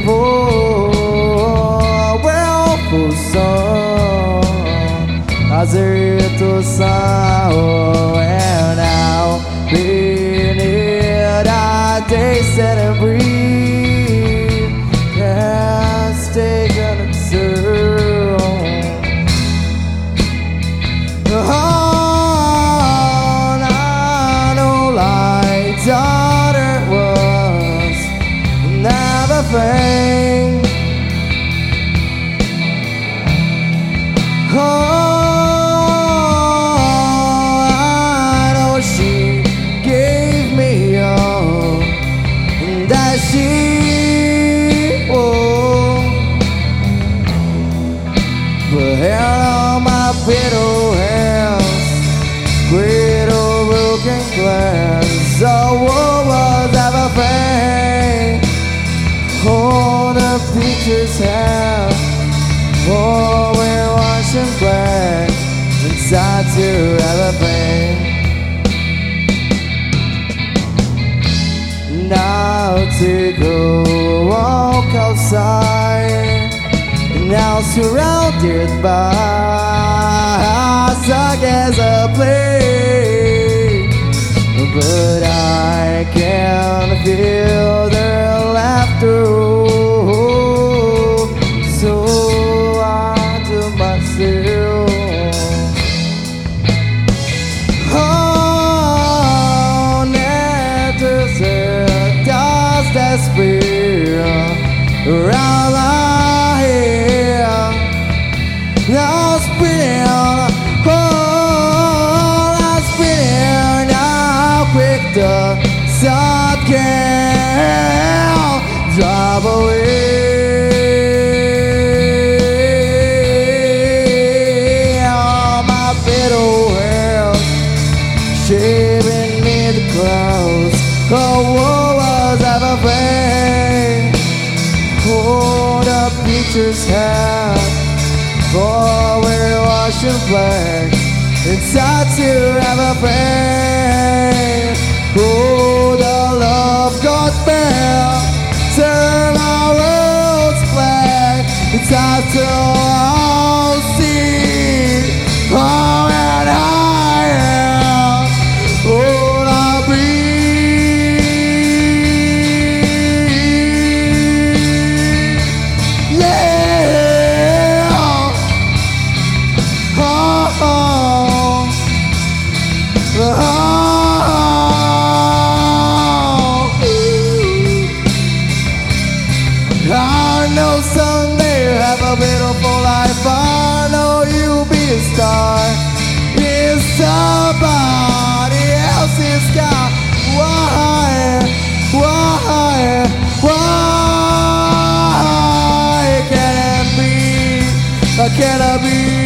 willful song as a little sound, and now beneath I taste and breathe, can't stay gonna observe. Oh, I know like daughter was never fame. Oh, I know she gave me all that she wore, but held on my fiddle hands, great old broken glass. So what was ever fame? Hold the pictures have, oh, we're washing black inside to everything. Now take a walk outside, now surrounded by stuck as a play, but I can feel their laughter. So I do myself, oh, never said dust that spill around my head. Now spinning, oh, I'm spinning. Now quick the sun can drive away. All my fiddle hands shaving in the clouds. Oh, what was ever fame? Hold up pictures have, oh, we're washing black inside to have a pain. Oh, the love got back, turn our worlds black. It's time to all see, oh, and I am, oh, I'll breathe. I know someday you'll have a beautiful life. I know you'll be a star in somebody else's sky. Why can it be? Can I be?